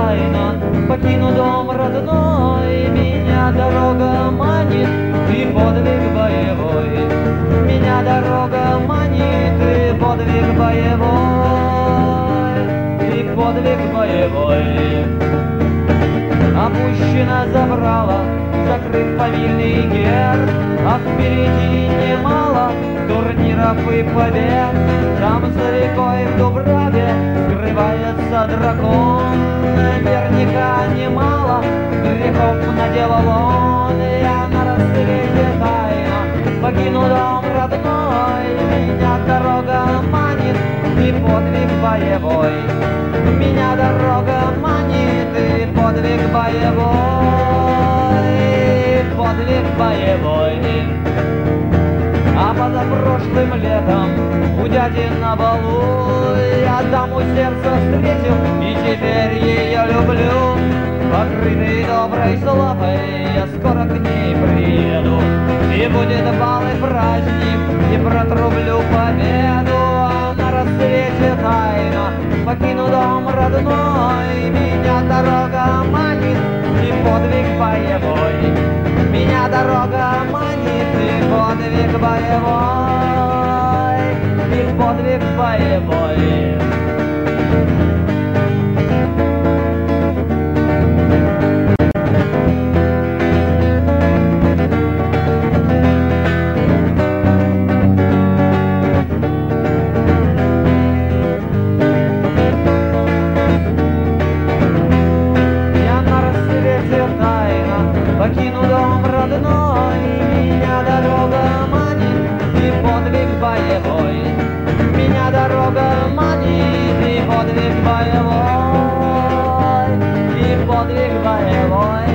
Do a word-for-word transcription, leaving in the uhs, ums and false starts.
тайна. Покину дом родной, меня дорога манит, и подвиг боевой. Меня дорога манит, и подвиг боевой, и подвиг боевой. Опущена забрала, закрыт фамильный герб, а впереди немало турниров и побед. Там за рекой в Дубраве скрывается дракон. Наверняка немало грехов наделал он. Я на рассвете тайно покину дом родной. Меня дорога манит, и подвиг боевой. Меня дорога манит, и подвиг боевой, подвиг боевой. А позапрошлым летом у дяди на балу я даму сердца встретил, и теперь ее люблю. Покрытый доброй славой я скоро к ней приеду, и будет бал и праздник, и протрублю победу. А на рассвете тайно покину дом родной. Меня дорога манит, и подвиг боевой. Меня дорога манит, и подвиг боевой, и подвиг боевой. Покину дом родной, меня дорога манит, и подвиг боевой. Меня дорога манит, и подвиг боевой, и подвиг боевой.